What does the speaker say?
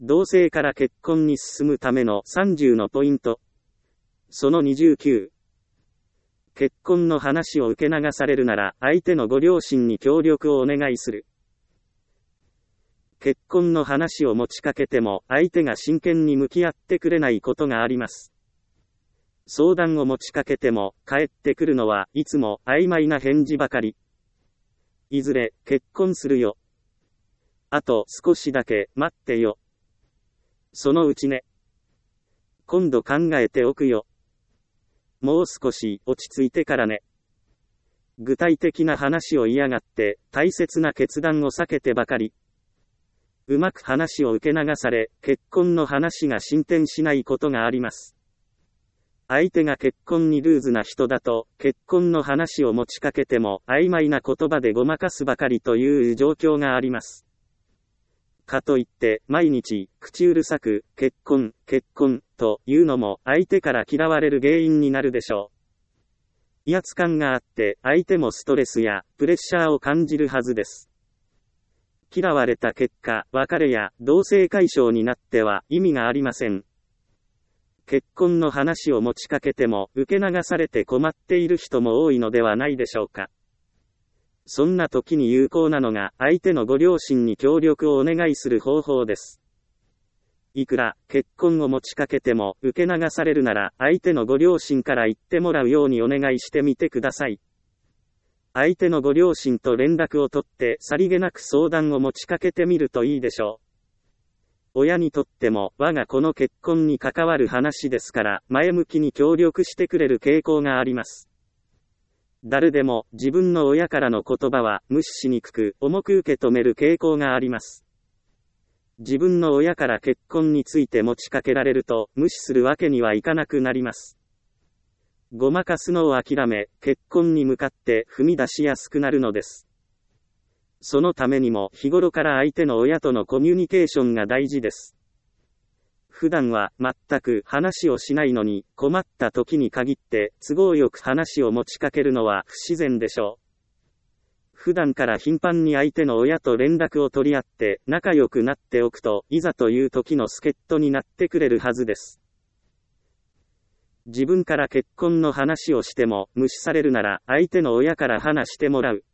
同性から結婚に進むための30のポイント。その29。結婚の話を受け流されるなら、相手のご両親に協力をお願いする。結婚の話を持ちかけても、相手が真剣に向き合ってくれないことがあります。相談を持ちかけても、返ってくるのはいつも曖昧な返事ばかり。いずれ、結婚するよ。あと少しだけ、待ってよ。そのうちね。今度考えておくよ。もう少し落ち着いてからね。具体的な話を嫌がって、大切な決断を避けてばかり。うまく話を受け流され、結婚の話が進展しないことがあります。相手が結婚にルーズな人だと、結婚の話を持ちかけても、曖昧な言葉でごまかすばかりという状況があります。かといって、毎日、口うるさく、結婚、というのも、相手から嫌われる原因になるでしょう。威圧感があって、相手もストレスや、プレッシャーを感じるはずです。嫌われた結果、別れや、同性解消になっては、意味がありません。結婚の話を持ちかけても、受け流されて困っている人も多いのではないでしょうか。そんな時に有効なのが、相手のご両親に協力をお願いする方法です。いくら、結婚を持ちかけても、受け流されるなら、相手のご両親から言ってもらうようにお願いしてみてください。相手のご両親と連絡を取って、さりげなく相談を持ちかけてみるといいでしょう。親にとっても、我が子の結婚に関わる話ですから、前向きに協力してくれる傾向があります。誰でも自分の親からの言葉は無視しにくく重く受け止める傾向があります。自分の親から結婚について持ちかけられると無視するわけにはいかなくなります。ごまかすのを諦め、結婚に向かって踏み出しやすくなるのです。そのためにも日頃から相手の親とのコミュニケーションが大事です。普段は全く話をしないのに困った時に限って都合よく話を持ちかけるのは不自然でしょう。普段から頻繁に相手の親と連絡を取り合って仲良くなっておくといざという時の助っ人になってくれるはずです。自分から結婚の話をしても無視されるなら相手の親から話してもらう。